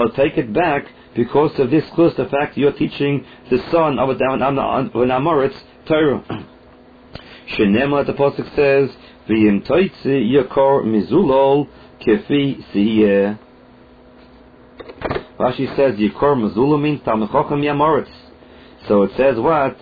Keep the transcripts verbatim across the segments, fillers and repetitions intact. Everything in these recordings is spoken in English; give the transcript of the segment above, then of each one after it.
he'll take it back because of this close, the fact you're teaching the son of an Amoritz Torah. Shenema, the pasuk says, V'yim toitzi yakor mizulol kefi siyeh. Rashi says yakor mizulol means Talmid Chacham Yamoritz. So it says what?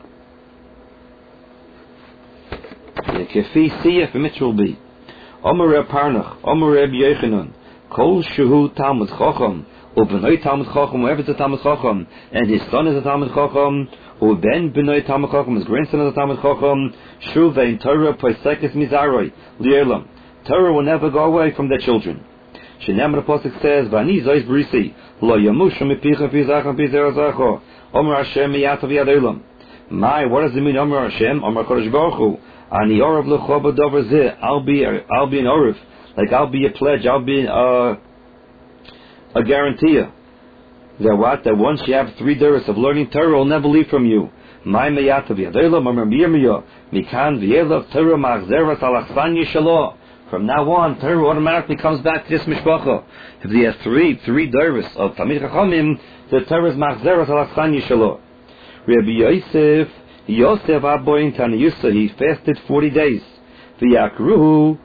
Kefi siyeh from it will be. Omer Reb Parnach, Omer Reb Yochanan, Kol shehu Talmid Chacham, Ubenoi Talmid Chacham, whoever is a Talmid Chacham, and his son is a Talmid Chacham, Uben Benoi Talmid Chacham, his grandson is a Talmid Chacham, Shuvein Torah Poisekes Mizaroi, Li'elam. Torah will never go away from their children. Shenem the pasuk says, Vani Zois Brisi, Lo Yamushu Mipicha Pizacham Pizerazacho, Omer Hashem Miyatav Yad Elam. My, what does it mean, Omer Hashem? Omer Kodesh Baruch Hu. Ani Orav L'choba Dover Zeh. I'll be, I'll be an Orav. Like I'll be a pledge. I'll be uh, a guarantee. That what? That once you have three days of learning Torah, I'll never leave from you. My meyatav yadelam amar biyirmiya mikan v'yelav Torah ma'achzeras alachsan yishalo. From now on, Torah automatically comes back to this mishpacha. If he has three, three days of Talmid Chachamim, the Torah is ma'achzeras alachsan yishalo. Rabbi Yosef, Yosef Aboin Taniyusa, he fasted forty days. V'yakruhu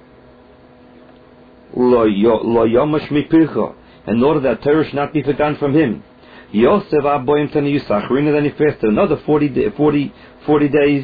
lo yomash mipircha, in order that Torah should not be forgotten from him. Yosef Aboim Taniyusa, Achrina, then he fasted another forty, forty, forty days.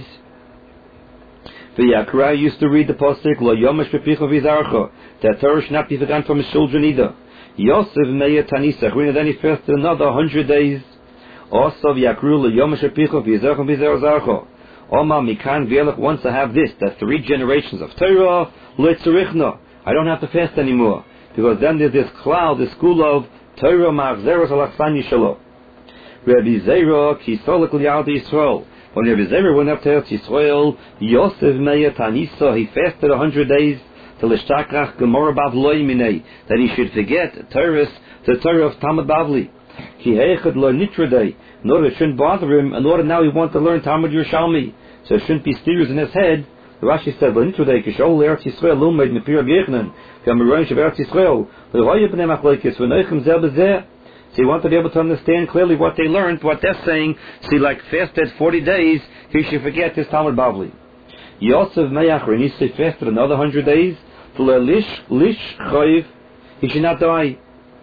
V'yakra used to read the pasuk lo yomash mipircha v'zarcha, that Torah should not be forgotten from his children either. Yosef Meya Tanisa, Achrina, then he fasted another hundred days. Also, Yakru Yomash Picho Vizarcham Vizarcharcho. Oma Mikan Vielach, once I have this, that three generations of Torah, Leitzurichna, I don't have to fast anymore. Because then there's this cloud, the school of Torah Ma'achzeros Alachsan Yishalo. Rabbi Zera, Kisolak Li'ad Yisrael. When Rabbi Zera went up to Eretz Yisrael, Yosef Meya Tanisa, he fasted a hundred days, till Ishtakach Gemara Bavloi Minei, that he should forget Torah, the Torah of Talmud Bavli. He heichad lo nitraday, in order it shouldn't bother him, in order now he wants to learn Talmud Yerushalmi, so it shouldn't be steers in his head. The Rashi said, lo nitraday, kishol Eretz Yisrael, lumed mepir Yechnan, k'amiroin shav Eretz Yisrael, v'hoye b'nei machlokes, v'noichem zeh b'zeh. So he wanted to be able to understand clearly what they learned, what they're saying. See, like fasted forty days, he should forget his Talmud Bavli. Yosef Meyachrin, he said fasted another hundred days, lish lish chayiv, he should not die.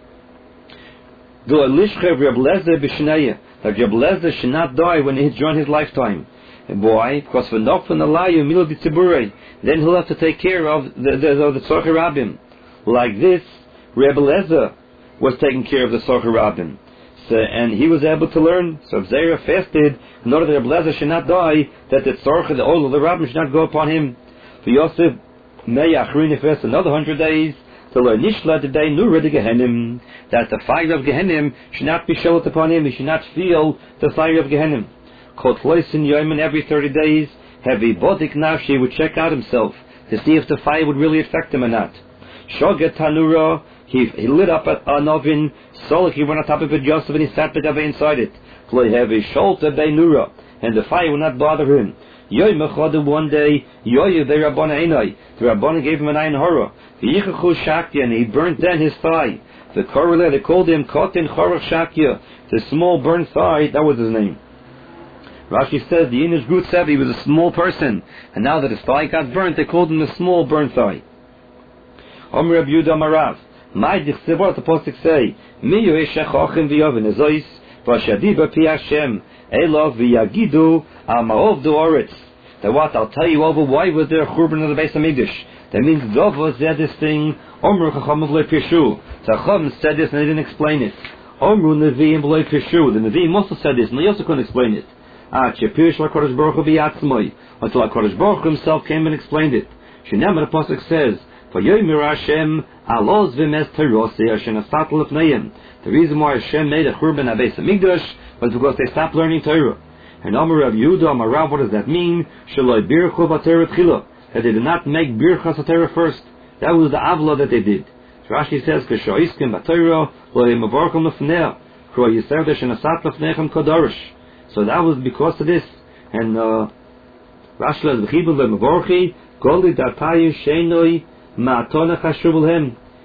That Reb Lezer should not die when he's during his lifetime. And why? Because for Nofan Alayu Milo di Tzibure, then he'll have to take care of the the, the Tzorchei Rabbim. Like this, Reb Lezer was taking care of the Tzorchei Rabbim. So, and he was able to learn. So if Zera fasted, in order that Reb Lezer should not die, that the Tzorchei, the oil of the Rabbim should not go upon him. For Yosef Meyachrin fasted another hundred days. That the fire of Gehenim should not be sheltered upon him, he should not feel the fire of Gehenim. Every thirty days, heavy bodik nafshi would check out himself to see if the fire would really affect him or not. Shoget Tanura, he, he lit up an oven, Solak, he went on top of it, Joseph, and he sat inside it. Heavy Sholta Beinura, and the fire would not bother him. One day, Yoy the Rabbana Einai, the Rabbana gave him an ayin horror. And he burnt then his thigh. The correlate, they called him Kotin Chorach Shakya, the small burnt thigh, that was his name. Rashi says the Inish Gut said he was a small person, and now that his thigh got burnt, they called him the small burnt thigh. Omer Reb Yehuda Marav, my dichsev, what the Apostle say? Mi yoeshech ochim v'yovin ezois, v'ashadiba pi Hashem, elov v'yagidu al ma'ov du'oretz. That what, I'll tell you over why was there a churban in the Beis HaMikdash. That means Dova said this thing, Omru Chacham V'loi Pirshu. Chacham said this and they didn't explain it. Omru Nevi'im V'loi Pirshu. The Nevi'im also said this and they also couldn't explain it. Ah, Shepirish LaKodesh Baruch Hu B'yatzmoi. Until HaKodesh Baruch Hu himself came and explained it. Shinem the Apostle says, V'yoymir Hashem aloz v'mes terosei Hashem asat l'fneim. The reason why Hashem made a churban at Beis HaMikdash was because they stopped learning Torah. And Omer Rav Yehuda, Omer Rav, what does that mean? Shaloi birchu v'Torah tchila. That they did not make birchas HaTorah first. That was the avla that they did. Rashi says, "K'shoiskim b'Torah lo yimavorkum l'fnei, k'ro yiser d'shenasat l'fneichem kodorish." So that was because of this. And uh, Rashi says, "V'chibul le'mavorchi goli datayu sheinoi ma'atona chashuv l'hem."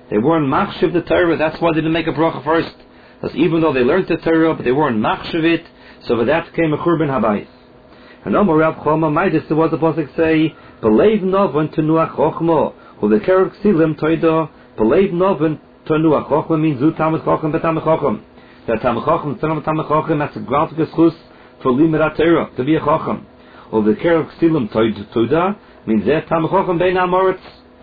They weren't machshav the Torah. That's why they didn't make a bracha first. Because even though they learned the Torah, but they weren't machshav it, so for that came a churban habayis. And Omar Rav Choma Maidis, there was the pasuk say, "Believe novan tenuach chochma." Well, the kerek silim toida. Believe novan tenuach chochma means zu tamid chochem betamid chochem. That tamid chochem, son of tamid chochem, that's a grand geschus for limud Torah to be a chochem. Well, the kerek silim toida means that tamid chochem bein amoritz.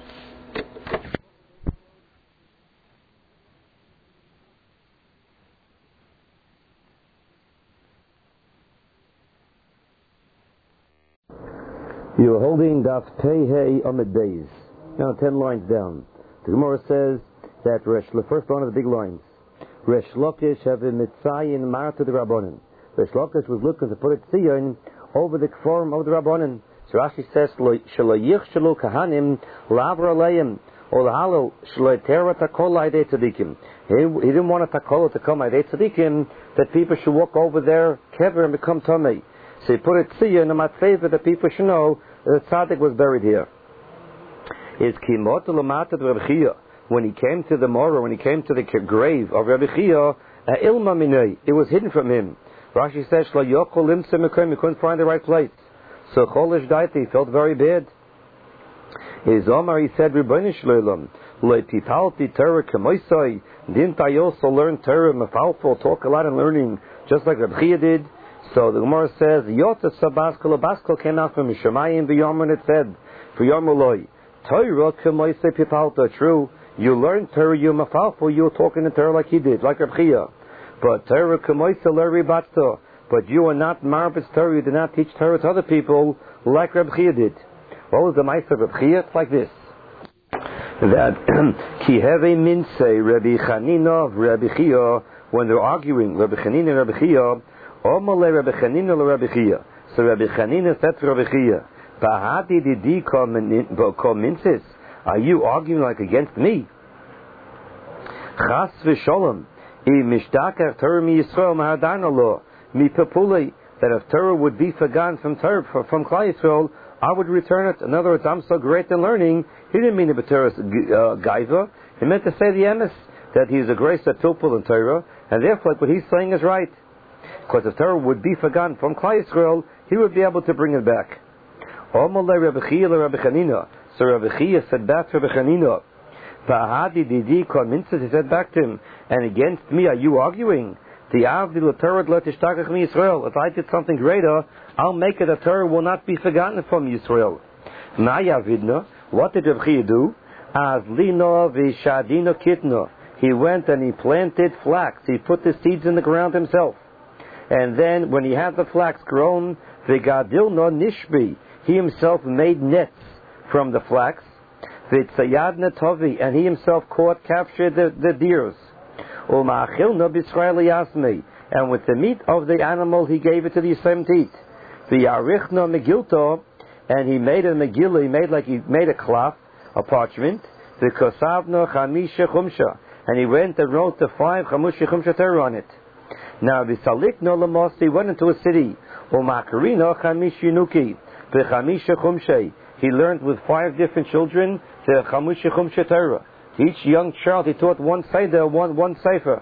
You are holding Daf Pei Hey Amid Beis. Now ten lines down. The Gemara says that Resh, the first one of the big lines, Resh Lakish have a mitzayin marta the Rabbanan. Resh Lakish was looking to put a tziyon over the form of the Rabbanan. So Rashi says, Shalayich shalu kahanim lavra aleim or the halo shalaytera takol aidei tzadikim. He didn't want a takol to come aidei tzadikim, that people should walk over their kever and become tamei. So he put a tziyon in my favor that people should know that tzaddik was buried here. Is kimot l'matad Rabbi Chia, when he came to the morah, when he came to the grave of Rabbi Chia, ilma minay, it was hidden from him. Rashi says, Shlo yokol limtzeh mekom, he couldn't find the right place. So cholish daiti, he felt very bad. His Omar, he said, Rebbeinu shleilam, le tipalti Torah kemoisai, didn't I also learn Torah mefalful, talk a lot in learning, just like Rabbi Chia did? So the Gemara says, Yotza Sabaskal, a Baskal came out from Mishamayim V'Yom, it said, for Yom Eloi, Torah Kemoise Pipalta, true, you learned Torah, you mafalful, you were talking in Torah like he did, like Reb Chia. But Torah Kemoise Leri Batsta, but you are not Marbitz Torah, you did not teach Torah to other people like Reb Chia did. What was the Meister of Reb Chia? It's like this. That, Ki Heve Minse, Rabbi Chanina, Rabbi Chia, when they're arguing, Rabbi Chanina and Rabbi Chia, Omale Rabbi Chanina le Rabbi Chia. So Rabbi Chanina said to Rabbi Chia, Bahati didi kominsis, are you arguing like against me? Chas v'sholem, I mishtakar Torah mi Yisrael mahadana lo, mi pepulei, that if Torah would be forgotten from Torah, from Klal Yisrael, I would return it. In other words, I'm so great in learning. He didn't mean to be Torah's uh, gaiva. He meant to say the emes, that he's a grace at Tupul in Torah, and therefore what he's saying is right. Because if Torah would be forgotten from Klal Yisrael, he would be able to bring it back. Omalei Rabbi Chia le Rabbi Chanina. So Rabbi Chia said back to Rabbi Chanina, V'ahadi didi konmintzes, he said back to him, and against me are you arguing? The avdi l'Torah lo tishtagach mi Yisrael. If I did something greater, I'll make it that Torah will not be forgotten from Yisrael. Maya vidna, what did Rabbi Chia do? As lino v'shadino kitno. He went and he planted flax. He put the seeds in the ground himself. And then, when he had the flax grown, v'gadilno nishbi, he himself made nets from the flax. V'tzayadna tovi, and he himself caught, captured the, the deers. U'ma'achilno b'Yisrael yasmei, and with the meat of the animal, he gave it to the Yisraelim to eat. V'yarichno megilto, and he made a megillah, he made like he made a cloth, a parchment. V'kosavno chamisha chumsha, and he went and wrote the five chamushi chumsha Torah on it. Now, V'salik no lamos, he went into a city. U'makarino chamish yunuki, v'chamisha chumshay. He learned with five different children the chamushi chumsha Torah. Each young child he taught one seder, one one sefer.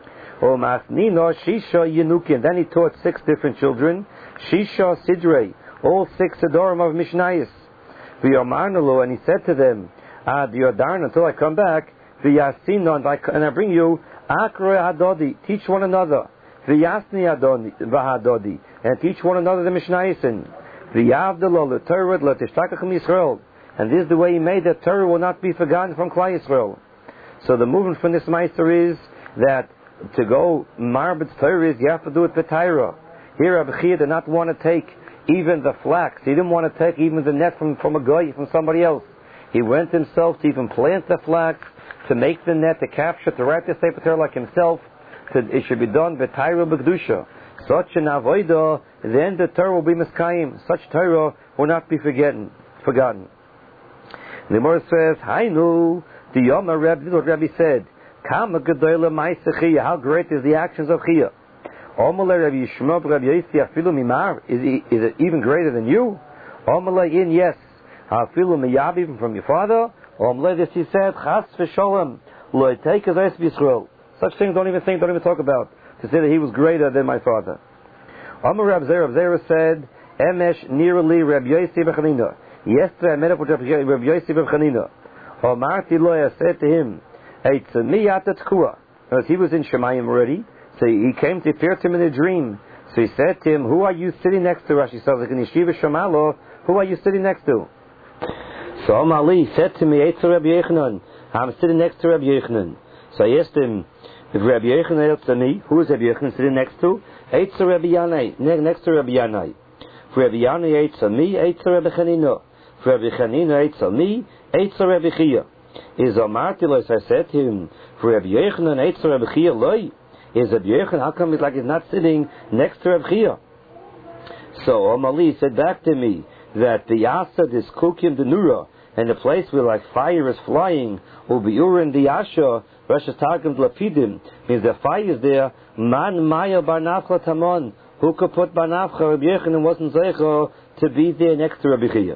U'masnino shisha yunuki, and then he taught six different children. Shisha sidrei, all six sedorim of Mishnayos. V'yomarnalo, and he said to them, Ad yodarn, until I come back. V'yasino, and I bring you Akre Hadodi, teach one another. V'yasni Hadodi, and teach one another the Mishnayos. V'yavdelo l'Torah l'tishtagach mi Yisrael, and this is the way he made that Torah will not be forgotten from Klal Yisrael. So the movement from this meister is that to go marbitz Torah is you have to do it b'Torah. Here Rabbi Chia did not want to take even the flax. He didn't want to take even the net from from a guy, from somebody else. He went himself to even plant the flax, to make the net, to capture, to write the Sefer Torah like himself. To, it should be done b'Torah b'Kedusha. Such an avodah, then the Torah will be miskayim. Such Torah will not be forgotten. Forgotten. The Gemara says, Hainu, the Yom Rabbi, what Rabbi said, Kama gedoyle ma'aseh Chia, how great is the actions of Chia? Omale Rabbi Yishmael, Rabbi Yossi, afilu mimar, is it even greater than you? Omale in, yes. Afilu miyab, even from your father. Omle, this he said, Chas v'sholem, Lo take as Eis Yisrael. Such things don't even think, don't even talk about. To say that he was greater than my father. Amar Rab Zera, Rab Zera said, Emesh nirali Rab Yossi b'Chanina. Yesterday I met up with Rab Yossi b'Chanina. Amarti lo, I said to him, Eitzami atat tkua. Because he was in Shemayim already, so he came to appear to him in a dream. So he said to him, who are you sitting next to? Rashi says, like in Yeshiva Shamalo, who are you sitting next to? So Amali said to me, Eitz Rabbi Yechanan, I'm sitting next to Rabbi Yechanan. So I asked him, if Rabbi Yechanan is to me, who is Rabbi Yechanan sitting next to? Eitz Rabbi Yanai, next to Rabbi Yanai. For Rabbi Yanai Eitz me, Eitz Rabbi Chanina. For Rabbi Chanina Eitz me, Eitz Rabbi Chia. Is Amartilos, I said to him, for Rabbi Yechanan Eitz Rabbi Chia loy. Is Rabbi Yechanan, how come it's like he's not sitting next to Rabbi Chia? So Amali said back to me that the Yasa, this Kukim, the Nura, and the place where like fire is flying, Ubiurin the Asha, Rosh Targum Lapidim, means the fire is there. Man Maya Barnafcha Tamon, who could put Barnafcha? Rabbi Yechanan wasn't zeicha to be there next to Rabbi Chia.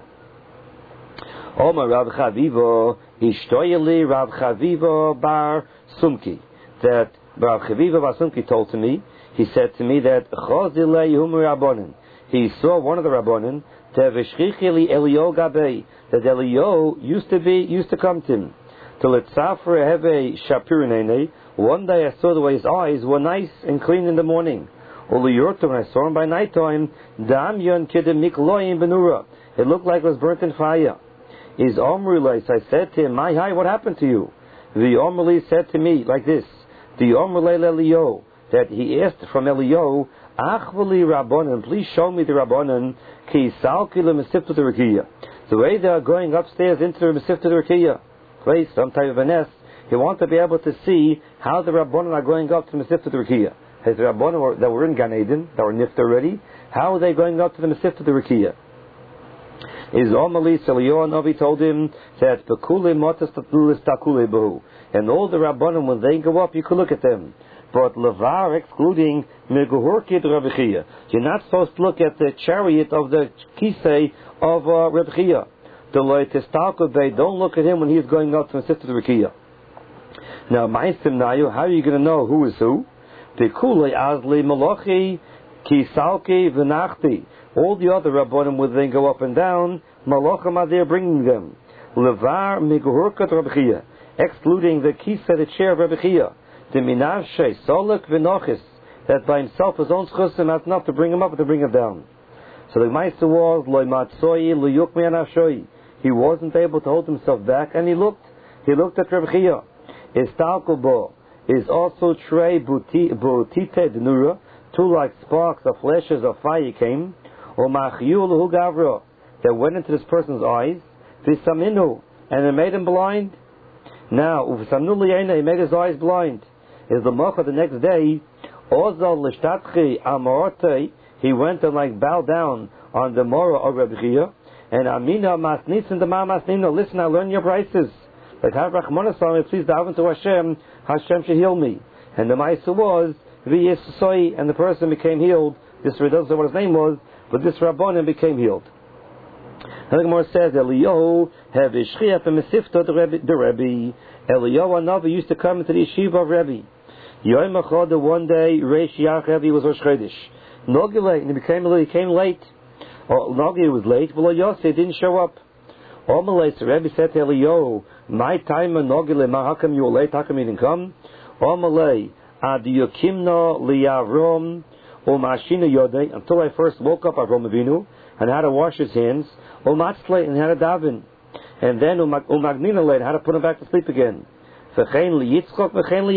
Omar Rav Chaviva, Ishtoyeli Rav Chaviva Bar Sumki. That Rav Chaviva Bar Sumki told to me, he said to me that Chozile Yumu Rabbonin. He saw one of the Rabbonin, Teveshchichili Elio Gabei, that Elio used to be, used to come to him. Till it suffer heve shapirinene. One day I saw the way his eyes were nice and clean in the morning. Uliyurta, when I saw him by night time, Damyon Kedemik Loyim Benura. It looked like it was burnt in fire. Is Omrulais, I said to him, my hi, what happened to you? The Omrulai said to me like this, the Omrulai Elio, that he asked from Elio, Achvali Rabbonin, please show me the Rabbonin, Ki Salkila Mesifta Rekiya. The way they are going upstairs into the Mesifta Rekiya, place, some type of a nest, he wanted to be able to see how the Rabbonin are going up to the Mesifta Rekiya. As the Rabbonin that were in Gan Eden, that were nift already, how are they going up to the Mesifta Rekiya? Is Omali Seliyo Novi told him that Bekule Motas Tatulis Takule Behu. And all the Rabbonim, when they go up, you could look at them. But Levar, excluding Meguhurkid Rabbi Chia. You're not supposed to look at the chariot of the Kisei of uh, Rabbi Chia. The Loitistalko Bay, don't look at him when he's going up to the sister Rekia. Now, Ma'asim Nayu, how are you going to know who is who? Bekule Azli Malochi, Kisalki Venachti. All the other Rabbonim would then go up and down. Malachim are there bringing them. Levar Meguhurkid Rabbi Chia. Excluding the Kisei, the chair of Rabbi Chia. The Minashe, Solek Venochis, that by himself his own schusim has enough to bring him up and to bring him down. So the Meister was, Loi Matsoi, Luyuk Mianashoi. He wasn't able to hold himself back, and he looked. He looked at Reb Chia. Is Talkobo, is also Trey Butite Denura, two like sparks or flashes of fire came, or Machiul Hugavra, that went into this person's eyes, Visaminu, and it made him blind. Now, Uvisamnu he made his eyes blind. Is the Mocha the next day, Ozal Lishtatchi Amorte, he went and like bowed down on the Mora of Reb Chia, and Amina Masnis and the Ma Masnino, listen, I learn your prices. Like Havrachmonasam, please daven to Hashem, Hashem should heal me. And the Maisa was, V'yesosoi, and the person became healed. This doesn't know what his name was, but this Rabbonim became healed. And the Gemara says, Eliyahu have Ishchiach and Mesifta the Rebbe. Eliyahu Anavi used to come into the yeshiva of Rebbe. Yom Echad, one day, Reish Yach Rebbe was Rosh Chodesh. Nogile, and he became he came late. Or Nogile was late, but Yosef didn't show up. Omalei, so Rebbe said to Eliyahu, my time Nogile, how come you were late? How come you didn't come? Omalei, Ad Yokimna Liyarom Umashina Yodei, until I first woke up Avram Avinu and had to wash his hands, Umatzle, and had to daven. And then Umagnina late, how to put him back to sleep again. V'chein li Yitzchok, v'chein li